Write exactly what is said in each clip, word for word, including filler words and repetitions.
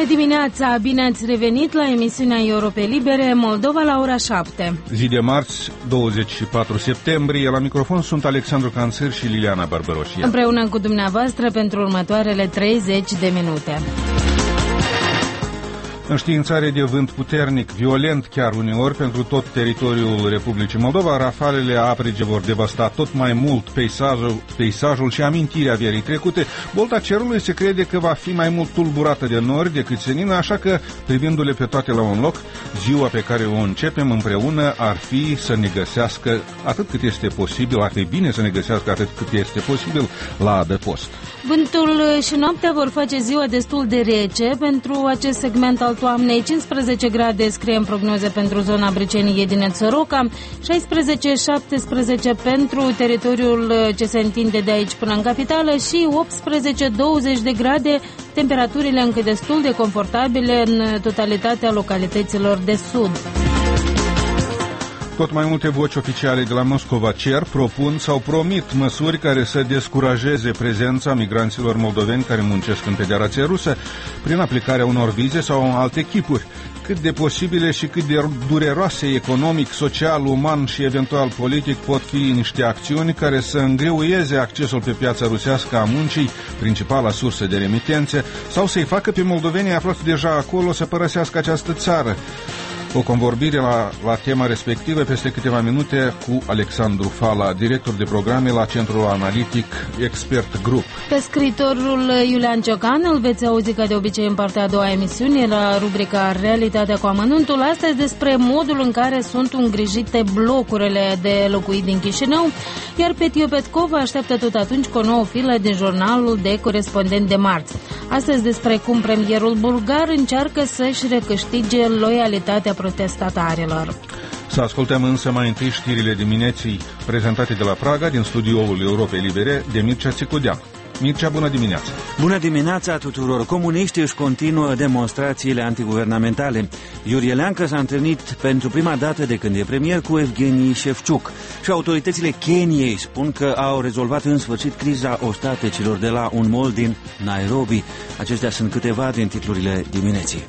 dimineața, bine ați revenit la emisiunea Europe Libere, Moldova la ora șapte. Zi de marți, douăzeci și patru septembrie, la microfon sunt Alexandru Canțăr și Liliana Barbăroșia. Împreună cu dumneavoastră pentru următoarele treizeci de minute. Înștiințare de vânt puternic, violent chiar uneori pentru tot teritoriul Republicii Moldova, rafalele aprige vor devasta tot mai mult peisajul, peisajul și amintirea verii trecute. Bolta cerului se crede că va fi mai mult tulburată de nori decât senină, așa că, privindu-le pe toate la un loc, ziua pe care o începem împreună ar fi să ne găsească atât cât este posibil, ar fi bine să ne găsească atât cât este posibil la adăpost. Vântul și noaptea vor face ziua destul de rece pentru acest segment al toamnei. cincisprezece grade scrie în prognoze pentru zona Briceniei din Soroca, șaisprezece șaptesprezece pentru teritoriul ce se întinde de aici până în capitală și optsprezece douăzeci de grade, temperaturile încă destul de confortabile în totalitatea localităților de sud. Tot mai multe voci oficiale de la Moscova cer, propun sau promit măsuri care să descurajeze prezența migranților moldoveni care muncesc în Federația Rusă prin aplicarea unor vize sau alte chipuri. Cât de posibile și cât de dureroase economic, social, uman și eventual politic pot fi niște acțiuni care să îngreuieze accesul pe piața rusească a muncii, principala sursă de remitențe, sau să-i facă pe moldovenii aflați deja acolo să părăsească această țară. O convorbire la, la tema respectivă peste câteva minute cu Alexandru Fala, director de programe la Centrul Analitic Expert Group. Pe scriitorul Iulian Ciocan îl veți auzi ca de obicei în partea a doua emisiune la rubrica Realitatea cu amănuntul, astăzi despre modul în care sunt îngrijite blocurile de locuit din Chișinău, iar pe Tio Petkov așteaptă tot atunci cu o nouă filă din jurnalul de corespondent de marți. Astăzi despre cum premierul bulgar încearcă să-și recâștige loialitatea protestatarilor. Să ascultăm însă mai întâi știrile dimineții prezentate de la Praga, din studioul Europei Libere, de Mircea Țicudean. Mircea, bună dimineața! Bună dimineața tuturor! Comuniștii își continuă demonstrațiile antiguvernamentale. Iurie Leancă s-a întâlnit pentru prima dată de când e premier cu Evgeni Șefciuc și autoritățile Keniei spun că au rezolvat în sfârșit criza ostatecilor de la un mall din Nairobi. Acestea sunt câteva din titlurile dimineții.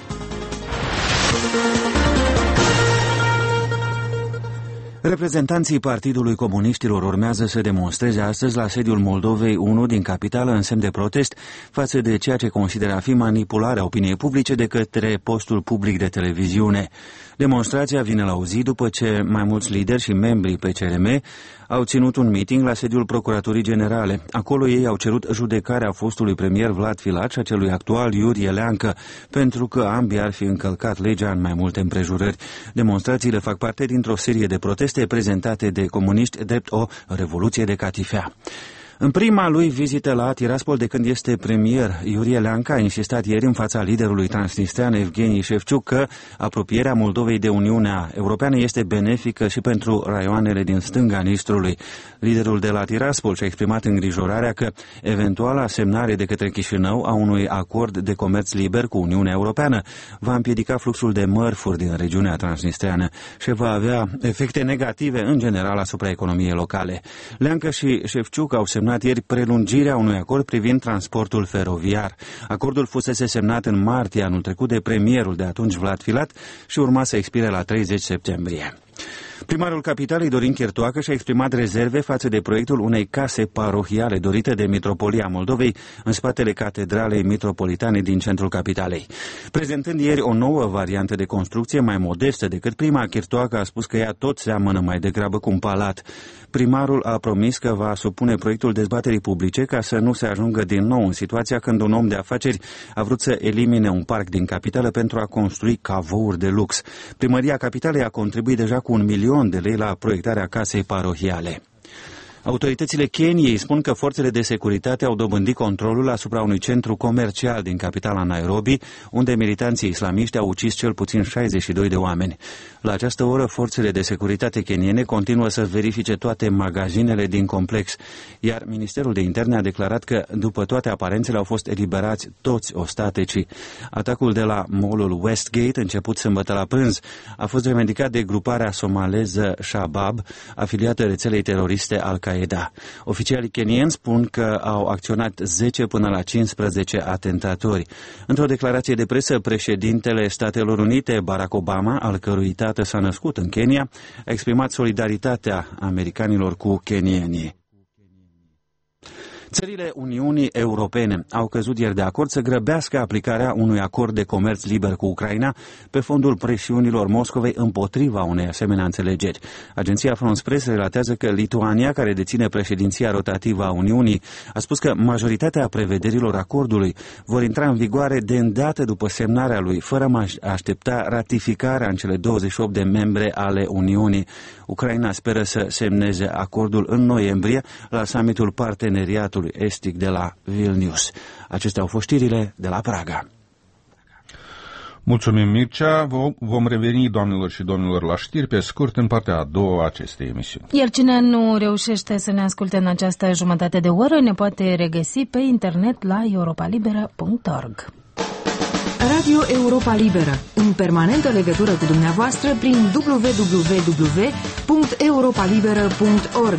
Reprezentanții Partidului Comuniștilor urmează să demonstreze astăzi la sediul Moldovei unu din capitală în semn de protest față de ceea ce consideră a fi manipularea opiniei publice de către postul public de televiziune. Demonstrația vine la o zi după ce mai mulți lideri și membri P C R M au ținut un meeting la sediul Procuraturii Generale. Acolo ei au cerut judecarea fostului premier Vlad Filat și a celui actual Iurie Leancă, pentru că ambii ar fi încălcat legea în mai multe împrejurări. Demonstrațiile fac parte dintr-o serie de proteste prezentate de comuniști drept o revoluție de catifea. În prima lui vizită la Tiraspol de când este premier, Iurie Leancă a insistat ieri în fața liderului transnistrean Evgeni Șefciuc că apropierea Moldovei de Uniunea Europeană este benefică și pentru raioanele din stânga Nistrului. Liderul de la Tiraspol și-a exprimat îngrijorarea că eventuala semnare de către Chișinău a unui acord de comerț liber cu Uniunea Europeană va împiedica fluxul de mărfuri din regiunea transnistreană și va avea efecte negative în general asupra economiei locale. Leancă și Șefciuc au semnat ieri prelungirea unui acord privind transportul feroviar. Acordul fusese semnat în martie anul trecut de premierul de atunci Vlad Filat și urma să expire la treizeci septembrie. Primarul capitalei, Dorin Chertoacă, și-a exprimat rezerve față de proiectul unei case parohiale dorite de Mitropolia Moldovei în spatele Catedralei Mitropolitane din centrul capitalei. Prezentând ieri o nouă variantă de construcție mai modestă decât prima, Chertoacă a spus că ea tot seamănă mai degrabă cu un palat. Primarul a promis că va supune proiectul dezbaterii publice ca să nu se ajungă din nou în situația când un om de afaceri a vrut să elimine un parc din capitală pentru a construi cavouri de lux. Primăria capitalei a contribuit deja cu un milion de lei la proiectarea casei parohiale. Autoritățile Keniei spun că forțele de securitate au dobândit controlul asupra unui centru comercial din capitala Nairobi, unde militanții islamiști au ucis cel puțin șaizeci și doi de oameni. La această oră, forțele de securitate keniene continuă să verifice toate magazinele din complex, iar Ministerul de Interne a declarat că, după toate aparențele, au fost eliberați toți ostatecii. Atacul de la mall-ul Westgate, început sâmbătă la prânz, a fost revendicat de gruparea somaleză Shabab, afiliată rețelei teroriste Al-Qaeda Al-Qaeda. Oficialii kenieni spun că au acționat zece până la cincisprezece atentatori. Într-o declarație de presă, președintele Statelor Unite, Barack Obama, al cărui tată s-a născut în Kenya, a exprimat solidaritatea americanilor cu kenienii. Țările Uniunii Europene au căzut ieri de acord să grăbească aplicarea unui acord de comerț liber cu Ucraina pe fondul presiunilor Moscovei împotriva unei asemenea înțelegeri. Agenția France Press relatează că Lituania, care deține președinția rotativă a Uniunii, a spus că majoritatea prevederilor acordului vor intra în vigoare de îndată după semnarea lui, fără a aștepta ratificarea în cele douăzeci și opt de membre ale Uniunii. Ucraina speră să semneze acordul în noiembrie la summitul Parteneriatului Estic de la Vilnius. Acestea au fost știrile de la Praga. Mulțumim, Mircea. Vom reveni, doamnelor și domnilor, la știri pe scurt în partea a doua a acestei emisiuni. Iar cine nu reușește să ne asculte în această jumătate de oră ne poate regăsi pe internet la europa liberă punct org. Radio Europa Liberă, în permanentă legătură cu dumneavoastră prin w w w punct europa liberă punct org.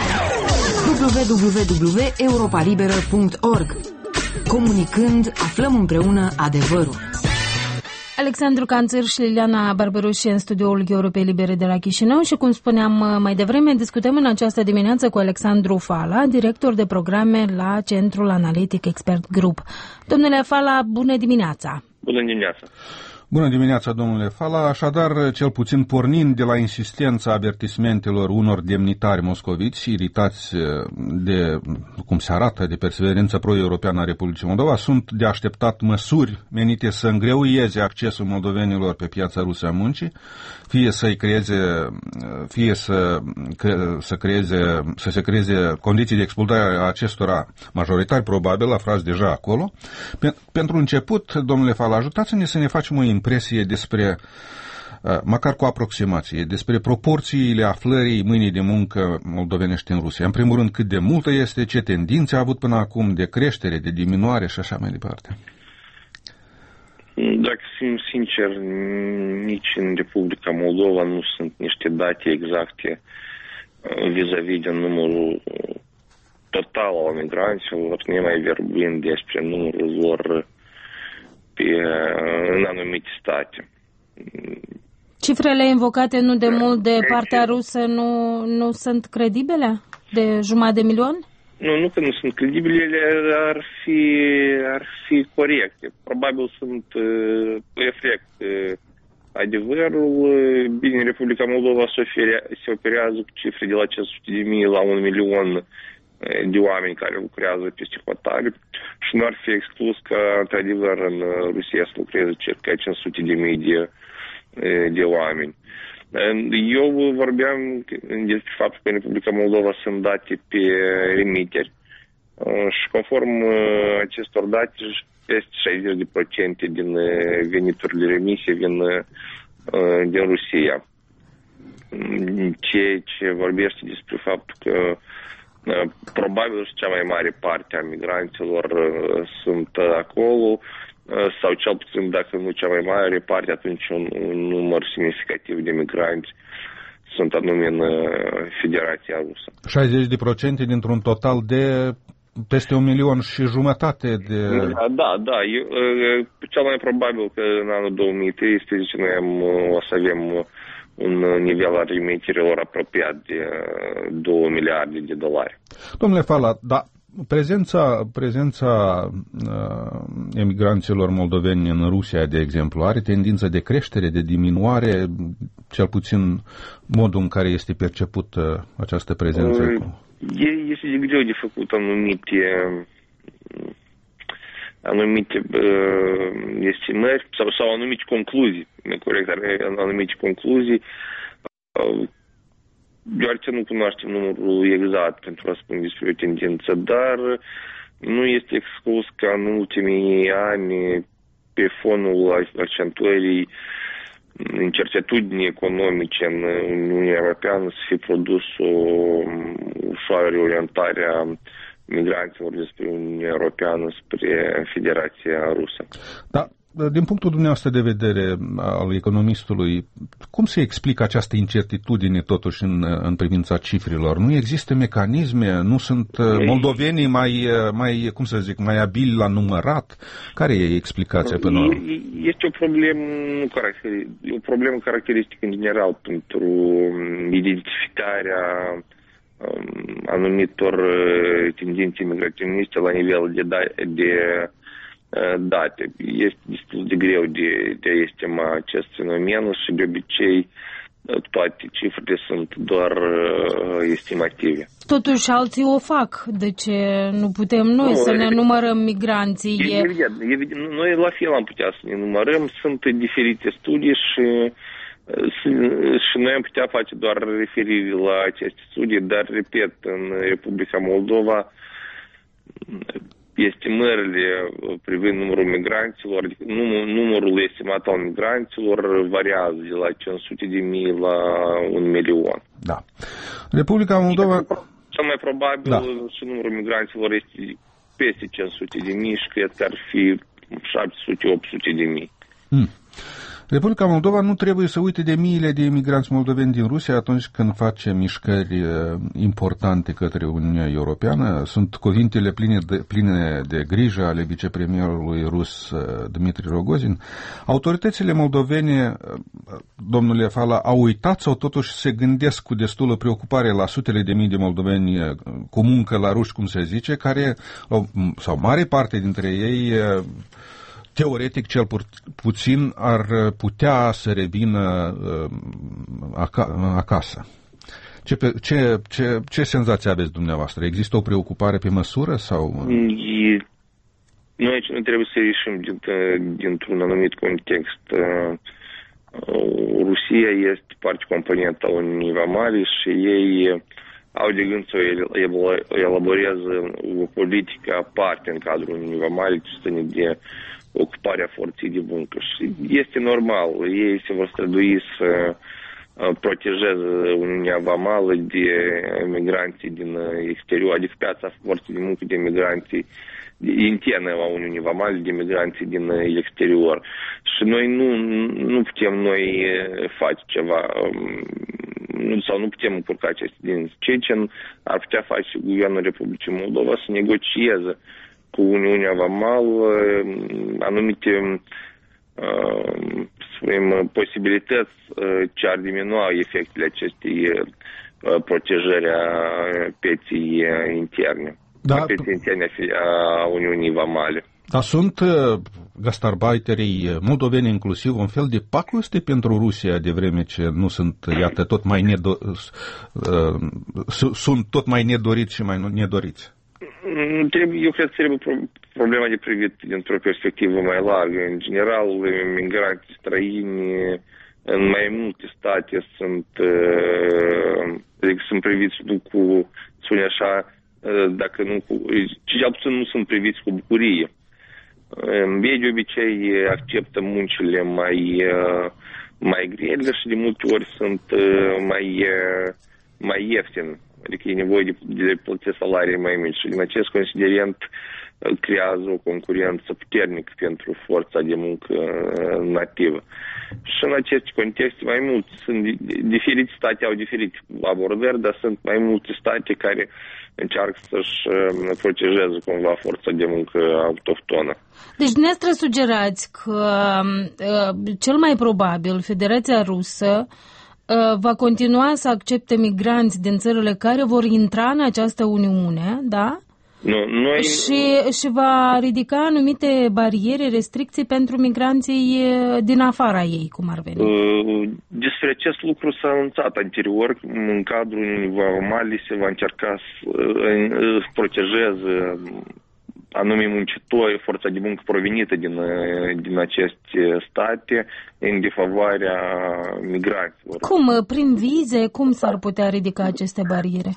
w w w punct europa liberă punct org. Comunicând, aflăm împreună adevărul. Alexandru Canțăr și Liliana Barberuș în studioul Europei Libere de la Chișinău și, cum spuneam mai devreme, discutăm în această dimineață cu Alexandru Fala, director de programe la Centrul Analitic Expert Group. Domnule Fala, bună dimineața! Bună dimineața! Bună dimineața, domnule Fala. Așadar, cel puțin pornind de la insistența avertismentelor unor demnitari moscoviți, iritați de, cum se arată, de perseverența pro-europeană a Republicii Moldova, sunt de așteptat măsuri menite să îngreuieze accesul moldovenilor pe piața rusă a muncii, fie să-i creeze, fie să, să, creeze, să se creeze condiții de expulzare a acestora majoritari, probabil, aflați deja acolo. Pentru început, domnule Fala, ajutați-ne să ne facem o impresie despre, măcar cu aproximație, despre proporțiile aflării mâinii de muncă moldovenești în Rusia. În primul rând, cât de multă este, ce tendințe a avut până acum, de creștere, de diminuare și așa mai departe. Dacă sunt sincer, nici în Republica Moldova nu sunt niște date exacte vis-a-vis de numărul total al migranților, nemai vorbind despre numărul lor pe, în anumite state. Cifrele invocate nu de mult de partea rusă nu, nu sunt credibile? De jumătate de milion? Nu, nu că nu sunt credibile, ele ar fi, ar fi corecte. Probabil sunt uh, reflect uh, adevărul. Bine, Republica Moldova se, oferea, se operează cu cifre de la cinci sute de mii la un milion de oameni care lucrează peste hotare și nu ar fi exclus că, într-adevăr, în Rusia să lucreze circa cinci sute de mii de, de oameni. Eu vorbeam despre faptul că în Republica Moldova sunt date pe remiteri și conform acestor date peste șaizeci la sută din veniturile remise vin din Rusia. Ceea ce vorbește despre faptul că probabil și cea mai mare parte a migranților sunt acolo, sau cel puțin, dacă nu cea mai mare parte, atunci un, un număr semnificativ de migranți sunt anume în Federația Rusă. șaizeci la sută dintr-un total de peste un milion și jumătate de... Da, da. Eu, cel mai probabil că în anul două mii treisprezece noi am, o să avem un nivel al remiterilor apropiat de două miliarde de dolari. Domnule Fala, da, prezența, prezența uh, emigranților moldoveni în Rusia, de exemplu, are tendință de creștere, de diminuare, cel puțin modul în care este percepută această prezență? Este de greu de făcut anumite, anumite uh, estimări sau, sau anumite concluzii, corect, anumite concluzii, uh, deoarece nu cunoaștem numărul exact pentru a spune despre o tendință, dar nu este exclus ca în ultimii ani, pe fonul accentuării incertitudinii economice în Uniunea Europeană, să fie produs o ușoară reorientare a migranților despre Uniunea Europeană spre Federația Rusă. Da. din punctul dumneavoastră de vedere al economistului, cum se explică această incertitudine totuși în, în privința cifrelor? Nu există mecanisme? Nu sunt moldovenii mai, mai, cum să zic, mai abili la numărat? Care e explicația pe noi? Este o problemă, o problemă caracteristică în general pentru identificarea anumitor tendințe migraționiste la nivel de, da, de date. Este destul de greu de, de a estima acest fenomen și de obicei toate cifrele sunt doar estimative. Totuși alții o fac. De ce nu putem noi nu, să ne numărăm migranții? Evident, evident, noi la fel am putea să ne numărăm. Sunt diferite studii și și noi am putea face doar referire la aceste studii, dar, repet, în Republica Moldova estimările privind numărul migranților, numărul estimat al migranților variază de la cinci sute de mii la un milion. Da. Republica Moldova... Cel mai probabil da. Și numărul migranților este peste cinci sute de mii și cred că ar fi șapte sute - opt sute de mii. Hmm. Republica Moldova nu trebuie să uite de miile de imigranți moldoveni din Rusia atunci când face mișcări importante către Uniunea Europeană. Sunt cuvintele pline de, pline de grijă ale vicepremierului rus Dmitri Rogozin. Autoritățile moldovene, domnule Fala, au uitat sau totuși se gândesc cu destulă preocupare la sutele de mii de moldoveni cu muncă la ruși, cum se zice, care, sau mare parte dintre ei, teoretic, cel pu- puțin, ar putea să revină uh, aca- acasă. Ce, ce, ce, ce senzație aveți dumneavoastră? Există o preocupare pe măsură? Sau? Noi aici nu trebuie să ieșim din, dintr-un anumit context. Rusia este parte componentă a Uniunii Vamale și ei au de gând să elaboreze o politică aparte în cadrul Uniunii Vamale, ce ține de ocuparea forței de muncă. Și este normal, ei se vor strădui să protejeze Uniunea Vamală de migranții din exterior, adică piața forței de muncă de migranții internă a Uniunii Vamale, de migranții din exterior. Și noi nu, nu putem noi face ceva nu, sau nu putem încurca aceste din ceea ce ar putea face Guvernul Republicii Moldova să negocieze cu Uniunea Vamală anumite uh, spunem, posibilități uh, ce ar diminua efectele acestei uh, protejări a pieței interne, da, a pieței interne a Uniunii Vamale. Dar sunt uh, gastarbeiterii moldoveni inclusiv un fel de pacoste pentru Rusia, de vreme ce nu sunt, iată, tot mai nedo- uh, sunt tot mai nedoriți și mai nedoriți? Eu cred că trebuie problema de privit dintr-o perspectivă mai largă. În general, migranții străini în mai multe state sunt, adică sunt priviți nu cu, spune așa, dacă nu cu, cel puțin nu sunt priviți cu bucurie. Ei de obicei acceptă muncile mai, mai grele și de multe ori sunt mai, mai ieftine. Adică e nevoie de, de plăti salarii mai mici. Și din acest considerent creează o concurență puternică pentru forța de muncă nativă. Și în acest context mai mult sunt diferite state, au diferite abordări, dar sunt mai multe state care încearcă să-și protejeze cumva forța de muncă autohtonă. Deci dumneavoastră sugerați că cel mai probabil Federația Rusă va continua să accepte migranți din țările care vor intra în această Uniune, da? Nu, noi... Și, și va ridica anumite bariere, restricții pentru migranții din afara ei, cum ar veni. Despre acest lucru s-a anunțat anterior. În cadrul Uniunii Vamale se va încerca să protejeze anume muncitori, forța de muncă provenită din, din aceste state în defavoarea migranților. Cum? Prin vize? Cum s-ar putea ridica aceste bariere?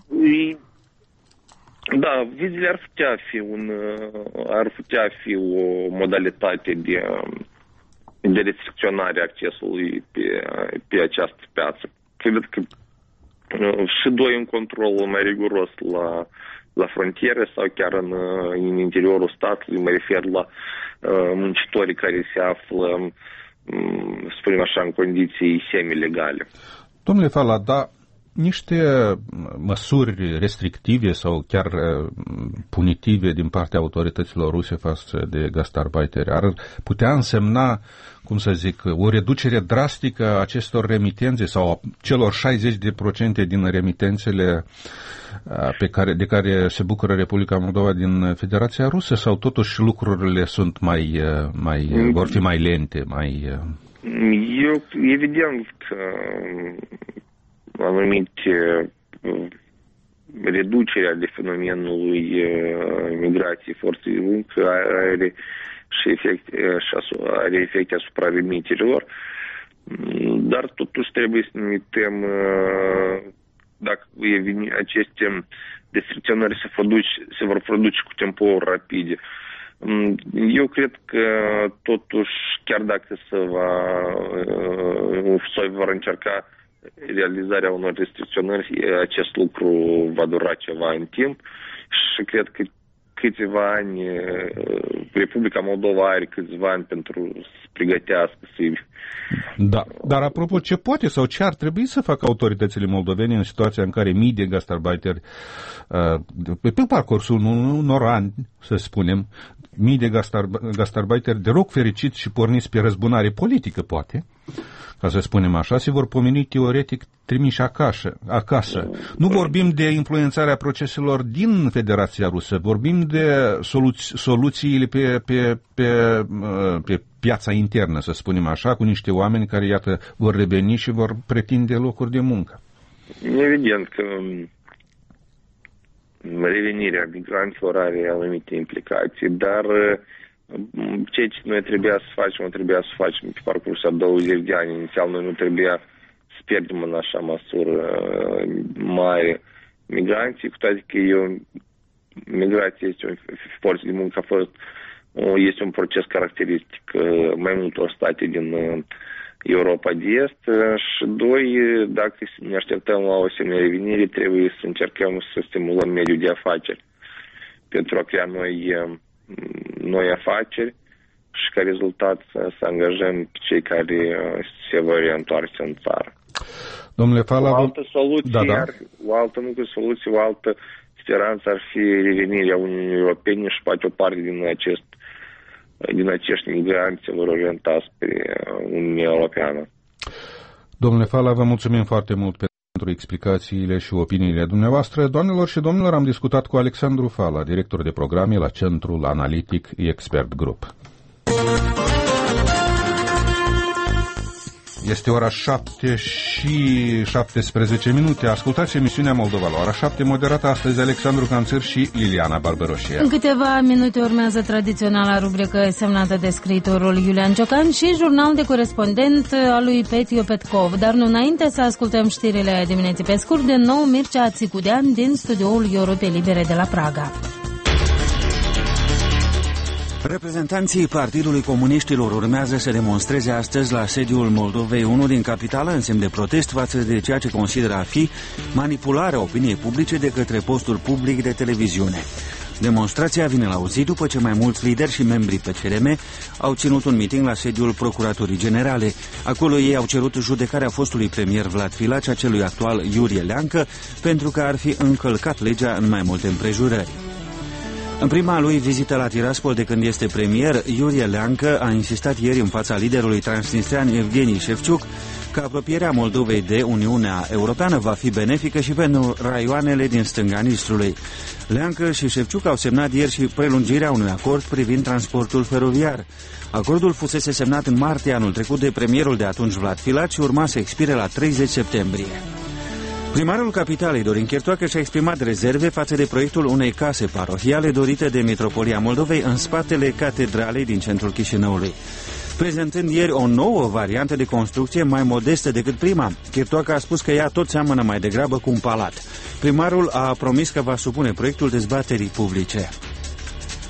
Da, vizele ar putea fi, un, ar putea fi o modalitate de, de restricționare a accesului pe, pe această piață. Cred că și doi, un control mai riguros la la frontiere sau chiar în, în interiorul statului, mă refer la muncitorii care se află, să spunem așa, în condiții semi-legale. Domnule Fala, dar niște măsuri restrictive sau chiar punitive din partea autorităților ruse față de gastarbeiteri ar putea însemna, cum să zic, o reducere drastică a acestor remitențe sau celor șaizeci la sută din remitențele pe care, de care se bucură Republica Moldova din Federația Rusă, sau totuși lucrurile sunt mai, mai vor fi mai lente, mai... Eu, evident că anumite reducerea de fenomenului migrației forței de muncă are și efecte, și are efecte asupra remiterilor, dar totuși trebuie să ne uităm dacă aceste restricționări se, produce, se vor produce cu tempo rapide. Eu cred că totuși, chiar dacă se va, se vor încerca realizarea unor restricționări, acest lucru va dura ceva în timp și cred că câțiva ani, Republica Moldova are câțiva ani pentru să pregătească, să Da, dar apropo, ce poate sau ce ar trebui să facă autoritățile moldovene în situația în care mii de gastarbeiteri, pe parcursul unor ani, să spunem, mii de gastarbeiteri de rog fericiți și porniți pe răzbunare politică, poate, ca să spunem așa, se vor pomeni teoretic trimiși acasă. acasă. Nu vorbim de influențarea proceselor din Federația Rusă, vorbim de soluți, soluțiile pe, pe, pe, pe piața internă, să spunem așa, cu niște oameni care, iată, vor reveni și vor pretinde locuri de muncă. Evident că revenirea migranților are anumite implicații, dar ceea ce noi trebuia să facem, trebuia să facem pe parcursul a douăzeci de ani. Inițial noi nu trebuia să pierdem în așa măsură mare migranții, cu toate că eu, migrația este o forță de muncă, a fost, este un proces caracteristic mai multor state din Europa de Est și doi, dacă ne așteptăm la o asemenea revenire, trebuie să încercăm să stimulăm mediul de afaceri pentru a crea noi noi afaceri și ca rezultat să angajăm cei care se vor reîntoarce în țară. Domnule Fala, o altă soluție, da, da. Ar, o altă nu cu soluție, o altă speranță ar fi revenirea Uniunii Europene și poate o parte din acest din acești migranți vor orienta spre Uniunea Europeană. Domnule Fala, vă mulțumim foarte mult pentru explicațiile și opiniile dumneavoastră. Doamnelor și domnilor, am discutat cu Alexandru Fala, director de programe la Centrul Analitic Expert Group. Este ora șapte și șaptesprezece minute. Ascultați emisiunea Moldova la ora șapte, moderată astăzi Alexandru Canțăr și Liliana Barberoșia. În câteva minute urmează tradiționala rubrică semnată de scriitorul Iulian Ciocan și jurnal de corespondent al lui Petio Petkov. Dar nu înainte să ascultăm știrile dimineții pe scurt, de nou Mircea Țicudean din studioul Europei Libere de la Praga. Reprezentanții Partidului Comuniștilor urmează să demonstreze astăzi la sediul Moldovei unu din capitală în semn de protest față de ceea ce consideră a fi manipularea opiniei publice de către postul public de televiziune. Demonstrația vine la o zi după ce mai mulți lideri și membri P C R M au ținut un miting la sediul Procuraturii Generale. Acolo ei au cerut judecarea fostului premier Vlad Filaci, a celui actual Iurie Leancă, pentru că ar fi încălcat legea în mai multe împrejurări. În prima lui vizită la Tiraspol de când este premier, Iurie Leancă a insistat ieri în fața liderului transnistrean Evgeni Șefciuc că apropierea Moldovei de Uniunea Europeană va fi benefică și pentru raioanele din stânga Nistrului. Leancă și Șefciuc au semnat ieri și prelungirea unui acord privind transportul feroviar. Acordul fusese semnat în martie anul trecut de premierul de atunci Vlad Filaci și urma să expire la treizeci septembrie. Primarul capitalei, Dorin Chertoacă, și-a exprimat rezerve față de proiectul unei case parohiale dorite de Mitropolia Moldovei în spatele catedralei din centrul Chișinăului. Prezentând ieri o nouă variantă de construcție mai modestă decât prima, Chertoacă a spus că ea tot seamănă mai degrabă cu un palat. Primarul a promis că va supune proiectul dezbaterii publice.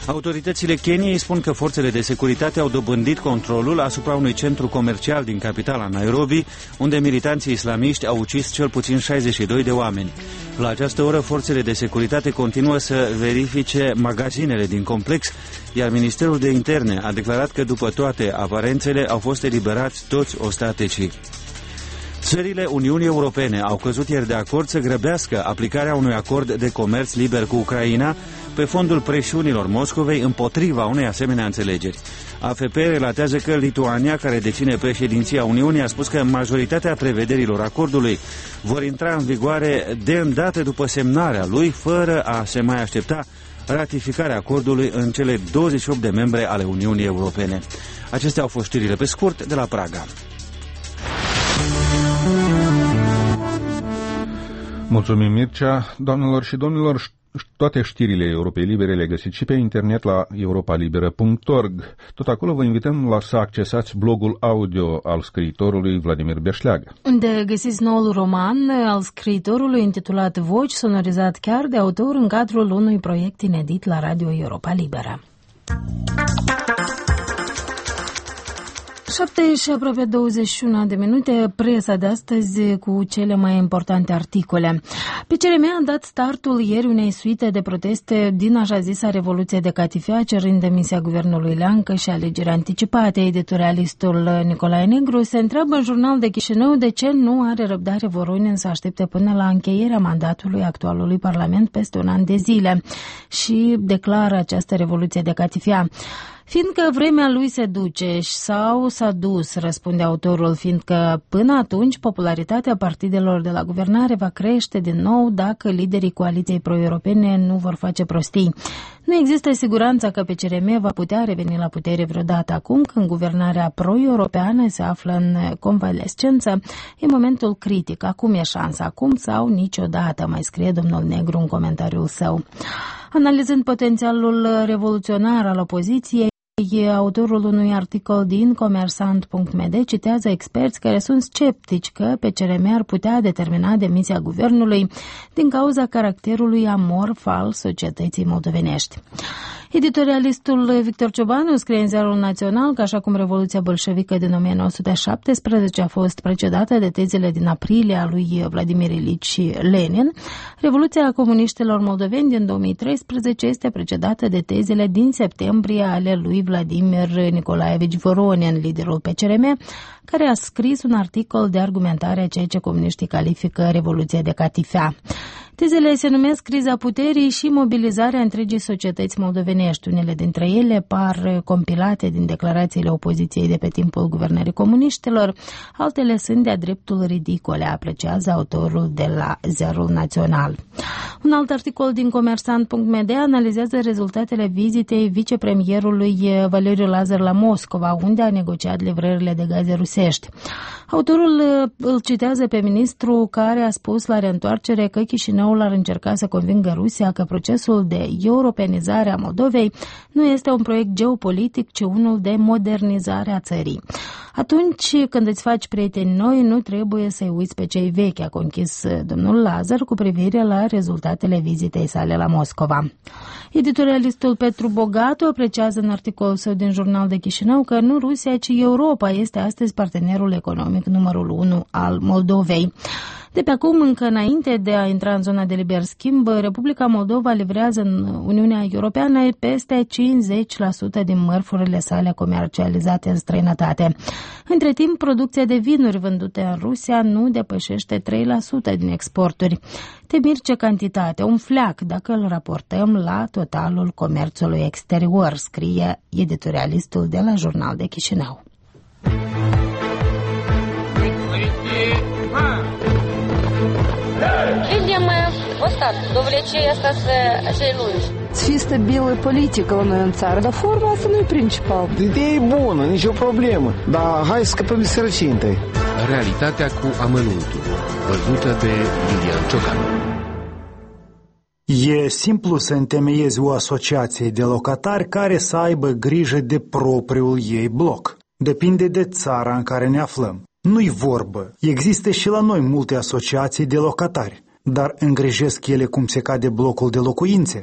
Autoritățile Keniei spun că forțele de securitate au dobândit controlul asupra unui centru comercial din capitala Nairobi, unde militanții islamiști au ucis cel puțin șaizeci și doi de oameni. La această oră, forțele de securitate continuă să verifice magazinele din complex, iar Ministerul de Interne a declarat că după toate aparențele au fost eliberați toți ostatecii. Țările Uniunii Europene au căzut ieri de acord să grăbească aplicarea unui acord de comerț liber cu Ucraina pe fondul presiunilor Moscovei împotriva unei asemenea înțelegeri. A F P relatează că Lituania, care deține președinția Uniunii, a spus că majoritatea prevederilor acordului vor intra în vigoare de îndată după semnarea lui, fără a se mai aștepta ratificarea acordului în cele douăzeci și opt de membre ale Uniunii Europene. Acestea au fost știrile pe scurt de la Praga. Mulțumim, Mircea. Doamnelor și domnilor, toate știrile Europei Libere le găsiți și pe internet la europa liberă punct org. Tot acolo vă invităm la să accesați blogul audio al scriitorului Vladimir Beșleagă, unde găsiți noul roman al scriitorului intitulat Voci, sonorizat chiar de autor în cadrul unui proiect inedit la Radio Europa Liberă. șapte și aproape douăzeci și unu de minute, presa de astăzi cu cele mai importante articole. P C R M a dat startul ieri unei suite de proteste din așa zisa Revoluție de Catifea, cerând demisia guvernului Leancă și alegeri anticipate. Editorialistul Nicolae Negru se întreabă în Jurnal de Chișinău de ce nu are răbdare Voronin să aștepte până la încheierea mandatului actualului Parlament peste un an de zile și declară această Revoluție de Catifea. Fiindcă vremea lui se duce sau s-a dus, răspunde autorul, fiindcă până atunci popularitatea partidelor de la guvernare va crește din nou dacă liderii coaliției pro-europene nu vor face prostii. Nu există siguranța că P C R M va putea reveni la putere vreodată acum când guvernarea pro-europeană se află în convalescență. E momentul critic. Acum e șansa, acum sau niciodată, mai scrie domnul Negru în comentariul său. Analizând potențialul revoluționar al opoziției, autorul unui articol din comersant punct m d citează experți care sunt sceptici că P C R M ar putea determina demisia guvernului din cauza caracterului amorf al societății moldovenești. Editorialistul Victor Ciobanu scrie în Ziarul Național că așa cum Revoluția bolșevică din o mie nouă sute șaptesprezece a fost precedată de tezele din aprilie a lui Vladimir Ilici Lenin, Revoluția comuniștilor moldoveni din două mii treisprezece este precedată de tezele din septembrie ale lui Vladimir Nicolaevici Voronin, liderul P C R M, care a scris un articol de argumentare a ceea ce comuniștii califică Revoluția de Catifea. Tezele se numesc criza puterii și mobilizarea întregii societăți moldovenești. Unele dintre ele par compilate din declarațiile opoziției de pe timpul guvernării comuniștilor, altele sunt de-a dreptul ridicole, apreciază autorul de la Ziarul Național. Un alt articol din comersant punct m d analizează rezultatele vizitei vicepremierului Valeriu Lazar la Moscova, unde a negociat livrările de gaze rusești. Autorul îl citează pe ministru care a spus la reîntoarcere că Chișinăul ar încerca să convingă Rusia că procesul de europenizare a Moldovei nu este un proiect geopolitic, ci unul de modernizare a țării. Atunci când îți faci prieteni noi, nu trebuie să-i uiți pe cei vechi, a conchis domnul Lazar cu privire la rezultatele vizitei sale la Moscova. Editorialistul Petru Bogatu apreciază în articolul său din Jurnal de Chișinău că nu Rusia, ci Europa este astăzi partenerul economic numărul unu al Moldovei. De pe acum, încă înainte de a intra în zona de liber schimb, Republica Moldova livrează în Uniunea Europeană peste cincizeci la sută din mărfurile sale comercializate în străinătate. Între timp, producția de vinuri vândute în Rusia nu depășește trei la sută din exporturi. Temir ce cantitate, un fleac dacă îl raportăm la totalul comerțului exterior, scrie editorialistul de la Jurnal de Chișinău. Видим устав, довлечение celui. Să fie stabilă politică la noi în țară, dar forma asta nu e principal. Ideea e bună, nicio problemă, dar hai să scăpăm de sărăcie întâi. Realitatea cu amănuntul, văzută de Iulian Ciocan. E simplu să întemeiezi o asociație de locatari care să aibă grijă de propriul ei bloc. Depinde de țara în care ne aflăm. Nu-i vorbă. Există și la noi multe asociații de locatari, dar îngrijesc ele cum se cade blocul de locuințe?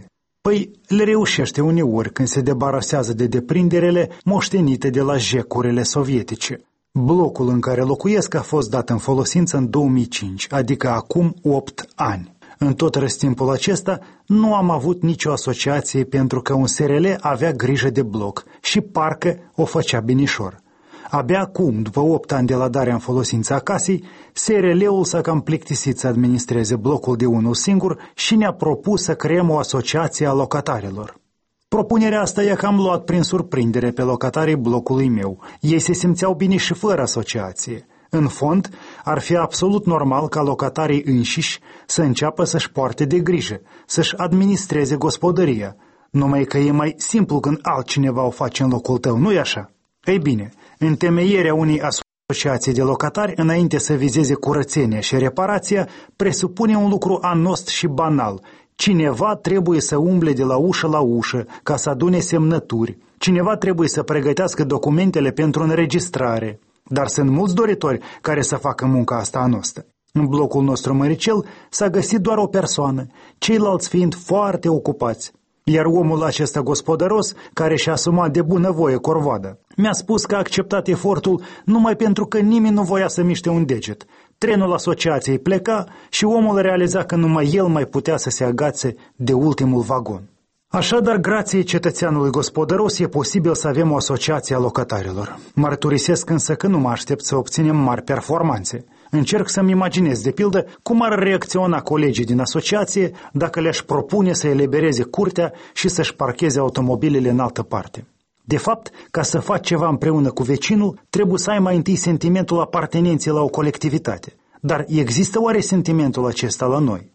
Păi le reușește uneori când se debarasează de deprinderele moștenite de la jecurile sovietice. Blocul în care locuiesc a fost dat în folosință în două mii cinci, adică acum opt ani. În tot răstimpul acesta nu am avut nicio asociație pentru că un S R L avea grijă de bloc și parcă o făcea binișor. Abia acum, după opt ani de la darea în folosință a casei, S R L-ul s-a cam plictisit să administreze blocul de unul singur și ne-a propus să creăm o asociație a locatarilor. Propunerea asta i-a cam luat prin surprindere pe locatarii blocului meu. Ei se simțeau bine și fără asociație. În fond, ar fi absolut normal ca locatarii înșiși să înceapă să-și poarte de grijă, să-și administreze gospodăria, numai că e mai simplu când altcineva o face în locul tău, nu-i așa? Ei bine, întemeierea unei asociații de locatari, înainte să vizeze curățenia și reparația, presupune un lucru anost și banal. Cineva trebuie să umble de la ușă la ușă ca să adune semnături, cineva trebuie să pregătească documentele pentru înregistrare. Dar sunt mulți doritori care să facă munca asta anostă. În blocul nostru măricel s-a găsit doar o persoană, ceilalți fiind foarte ocupați. Iar omul acesta gospodăros, care și-a asumat de bunăvoie corvoada, mi-a spus că a acceptat efortul numai pentru că nimeni nu voia să miște un deget. Trenul asociației pleca și omul realiza că numai el mai putea să se agațe de ultimul vagon. Așadar, grație cetățeanului gospodăros, e posibil să avem o asociație a locatarilor. Mărturisesc însă că nu mă aștept să obținem mari performanțe. Încerc să-mi imaginez, de pildă, cum ar reacționa colegii din asociație dacă le-aș propune să elibereze curtea și să-și parcheze automobilele în altă parte. De fapt, ca să faci ceva împreună cu vecinul, trebuie să ai mai întâi sentimentul apartenenței la o colectivitate. Dar există oare sentimentul acesta la noi?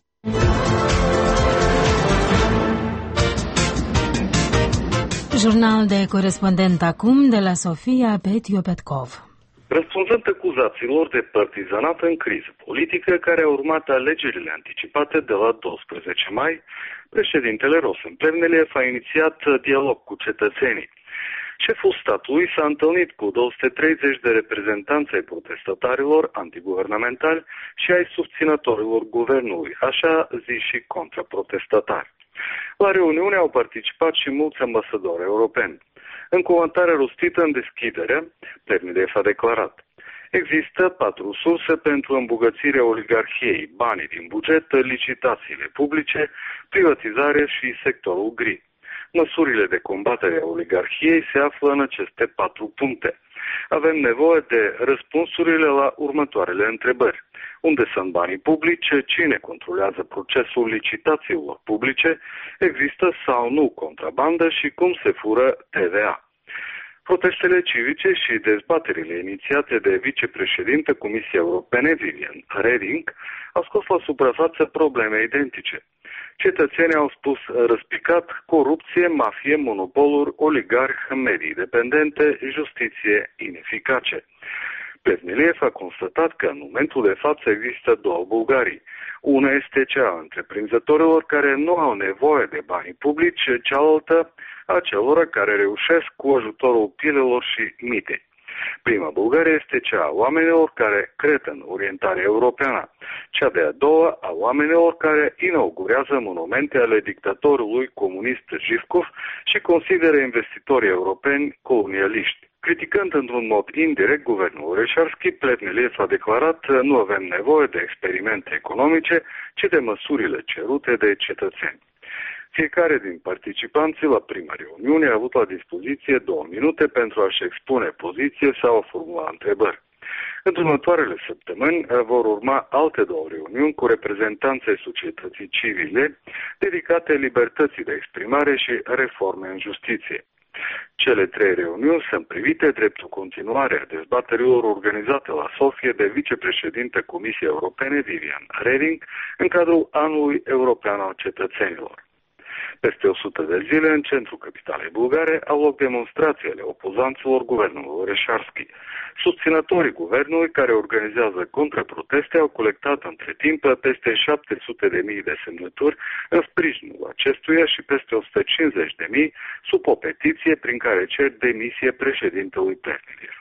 Jurnal de corespondent acum de la Sofia Petiopetkov. Răspunzând acuzațiilor de partizanat în criză politică care a urmat alegerile anticipate de la doisprezece mai, președintele Rosen Plevneliev a inițiat dialog cu cetățenii. Șeful statului s-a întâlnit cu două sute treizeci de reprezentanți ai protestatarilor antiguvernamentali și ai susținătorilor guvernului, așa zis și contraprotestatari. La reuniune au participat și mulți ambasadori europeni. În comentare rostită în deschidere, Plevneliev a declarat: există patru surse pentru îmbogățirea oligarhiei: banii din buget, licitațiile publice, privatizare și sectorul gri. Măsurile de combatere a oligarhiei se află în aceste patru puncte. Avem nevoie de răspunsurile la următoarele întrebări: unde sunt banii publici, cine controlează procesul licitațiilor publice, există sau nu contrabandă și cum se fură T V A. Protestele civice și dezbaterile inițiate de vicepreședinte Comisiei Europene Viviane Reding au scos la suprafață probleme identice. Cetățenii au spus răspicat corupție, mafie, monopoluri, oligarhi, medii dependente, justiție ineficace. Plevneliev a constatat că în momentul de față există două Bulgarii. Una este cea a întreprinzătorilor care nu au nevoie de banii publici, cealaltă a celor care reușesc cu ajutorul pilelor și mitei. Prima Bulgarie este cea a oamenilor care cred în orientarea europeană, cea de-a doua a oamenilor care inaugurează monumente ale dictatorului comunist Živkov și consideră investitorii europeni colonialiști. Criticând într-un mod indirect guvernul Reșarski, Plevneliev a declarat: nu avem nevoie de experimente economice, ci de măsurile cerute de cetățeni. Fiecare din participanții la prima reuniune a avut la dispoziție două minute pentru a-și expune poziție sau a formula întrebări. În următoarele săptămâni vor urma alte două reuniuni cu reprezentanții societății civile dedicate libertății de exprimare și reforme în justiție. Cele trei reuniuni sunt privite drept o continuare a dezbaterilor organizate la Sofia de vicepreședinte Comisiei Europene Viviane Reding în cadrul Anului European al Cetățenilor. Peste o sută de zile, în centrul capitalei bulgare, au loc demonstrații ale opozanților guvernului Reșarski. Susținătorii guvernului care organizează contraproteste au colectat între timp peste șapte sute de mii de semnături în sprijinul acestuia și peste o sută cincizeci de mii sub o petiție prin care cer demisie președintelui Plevneliev.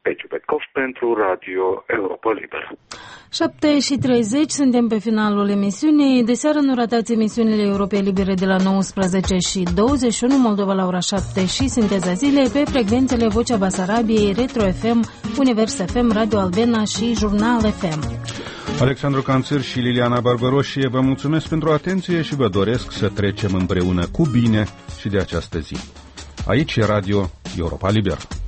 Peciu Petcov pentru Radio Europa Liberă. șapte și treizeci, suntem pe finalul emisiunii. De seară nu ratați emisiunile Europei Libere de la nouăsprezece și douăzeci și unu, Moldova la ora șapte și Sinteza Zilei, pe frecvențele Vocea Basarabiei, Retro F M, Univers F M, Radio Albena și Jurnal F M. Alexandru Canțir și Liliana Barbăroșie vă mulțumesc pentru atenție și vă doresc să trecem împreună cu bine și de această zi. Aici e Radio Europa Liberă.